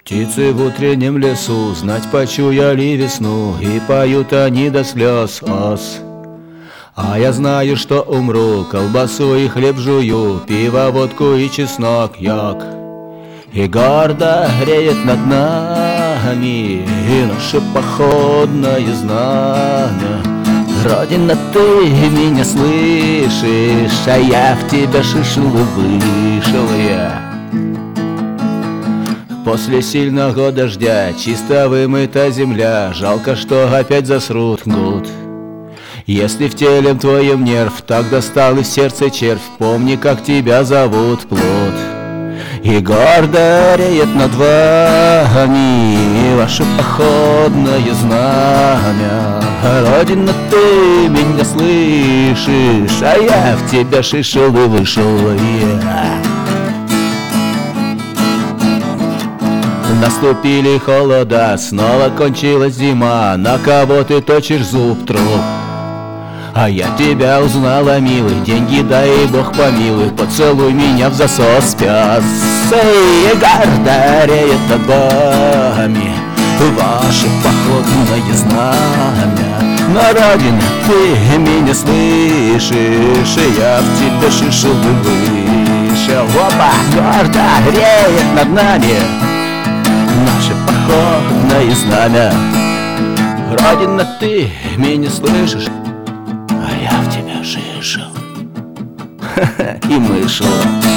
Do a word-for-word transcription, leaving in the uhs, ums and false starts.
Птицы в утреннем лесу знать почуяли весну, и поют они до слез ос. А я знаю, что умру, колбасу и хлеб жую, пиво, водку и чеснок, як. И гордо греет над нами и наше походное знамя. Родина, ты меня слышишь, а я в тебя шишел и вышел я. После сильного дождя чисто вымыта земля, жалко, что опять засрут гуд. Если в теле твоем нерв так достал и в сердце червь, помни, как тебя зовут, плод. И гордо реет над вами ваше походное знамя. Родина, ты меня слышишь, а я в тебя шишел и вышел я. Наступили холода, снова кончилась зима, на кого ты точишь зуб труп? А я тебя узнала, милый, деньги дай Бог помилуй, поцелуй меня в засос, пес. Эй, гордо реет над вами ваше походное знамя. Но, Родина, ты меня слышишь, и я в тебя шишел и вышел. Опа, гордо реет над нами наше походное знамя. Родина, ты меня слышишь, а я в тебя шишел и мышел.